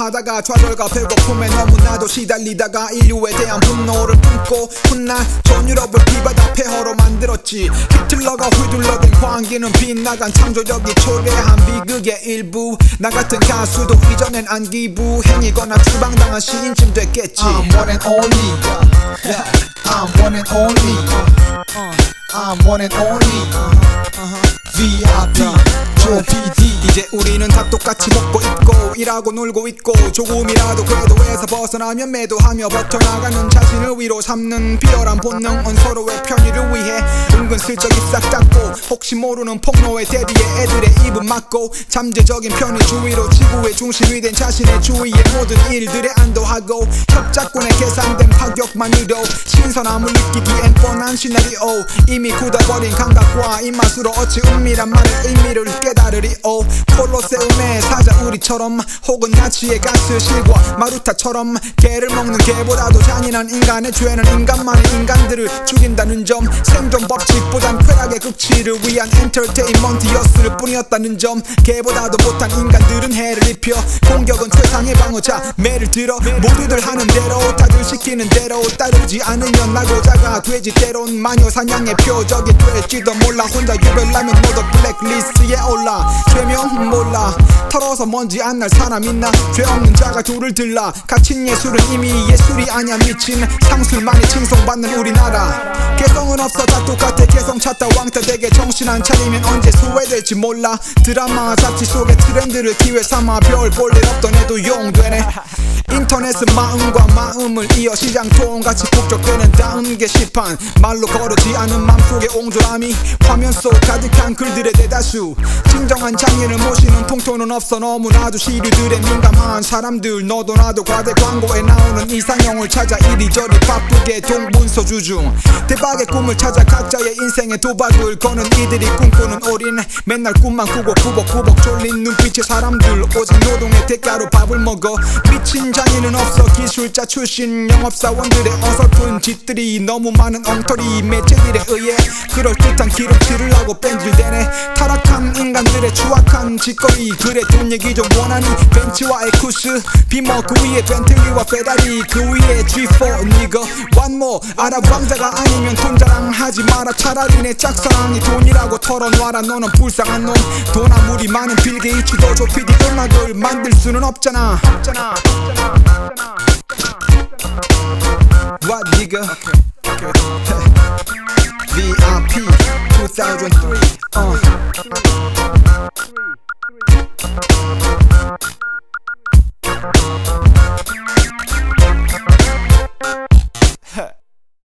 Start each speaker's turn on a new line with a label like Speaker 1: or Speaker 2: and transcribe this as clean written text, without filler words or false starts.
Speaker 1: 하다가 좌절과 배고픔에 너무나도 시달리다가 인류에 대한 분노를 품고 훗날 전 유럽을 비바다 폐허로 만들었지. 히틀러가 휘둘러댄 광기는 빗나간 창조력이 초래한 비극의 일부. 나 같은 가수도 이전엔 안기부 행이거나 추방당한 시인쯤 됐겠지.
Speaker 2: I'm one and only, I'm one and only, I'm one and only, VIP, Joe PD.
Speaker 1: 이제 우리는 다 똑같이 먹고 입고 일하고 놀고 있고 조금이라도 궤도에서 벗어나면 매도하며 버텨나가는 자신을 위로 삼는 비열한 본능은 서로의 편의를 위해 은근슬쩍 입싹 닦고 혹시 모르는 폭로의 대비에 애들의 입은 막고 잠재적인 편의주의로 지구의 중심이 된 자신의 주위의 모든 일들에 안도하고 협작권의 계산된 파격만으로 신선함을 느끼기엔 뻔한 시나리오. 이미 굳어버린 감각과 입맛으로 어찌 은밀한 말의 의미를 깨달으리오. 콜로세움의 사자 우리처럼 혹은 나치의 가스실과 마루타처럼 개를 먹는 개보다도 잔인한 인간의 죄는 인간만의 인간들을 죽인다는 점. 생존 법칙보단 쾌락의 극치를 위한 엔터테인먼트였을 뿐이었다는 점. 개보다도 못한 인간들은 해를 입혀 공격은 최상의 방어자. 매를 들어 모두들 하는 대로 다들 시키는 대로 따르지 않으면 나고자가 되지. 때론 마녀 사냥의 표적이 될지도 몰라. 혼자 유별나면 너도 블랙리스트에 올라. 죄명 몰라 털어서 먼지 안 날 사람 있나. 죄 없는 자가 둘을 들라. 갇힌 예술은 이미 예술이 아냐 미친 상술만이 칭송받는 우리나라. 개성은 없어 다 똑같아. 개성 찾다 왕따 되게 정신 안 차리면 언제 소외될지 몰라. 드라마 잡지 속의 트렌드를 기회 삼아 별 볼 일 없던 애도 용되네. 인터넷은 마음과 마음을 이어 시장통같이 북적대는 다음 게시판. 말로 거르지 않은 맘속의 옹졸함이 화면 속 가득한 글들의 대다수. 진정한 장인을 모시는 통토는 없어. 너무나도 시류들에 민감한 사람들. 너도 나도 과대 광고에 나오는 이상형을 찾아 이리저리 바쁘게 동분서주 중. 대박의 꿈을 찾아 각자의 인생에 도박을 거는 이들이 꿈꾸는 올인. 맨날 꿈만 꾸고 꾸벅꾸벅 졸린 눈빛의 사람들. 오직 노동의 대가로 밥을 먹어. 미친 장인은 없어. 기술자 출신 영업사원들의 어설픈 짓들이 너무 많은 엉터리 매체들에 의해 그럴듯한 기록질을 하고 뺀질대네. 타락한 인간들의 추악한 짓거리. 그래 돈 얘기 좀 원하니 벤츠와 에쿠스 비머 그 위에 벤틀리와 페라리 그 위에 G4 니가 one more. 아랍 왕자가 아니면 돈 자랑하지 마라. 차라리 내 짝사랑이 돈이라고 털어놔라. 너는 불쌍한 놈. 돈 아무리 많은 빌 게이츠도 저 PD 음악을 만들 수는 없잖아. What nigga? VIP 2003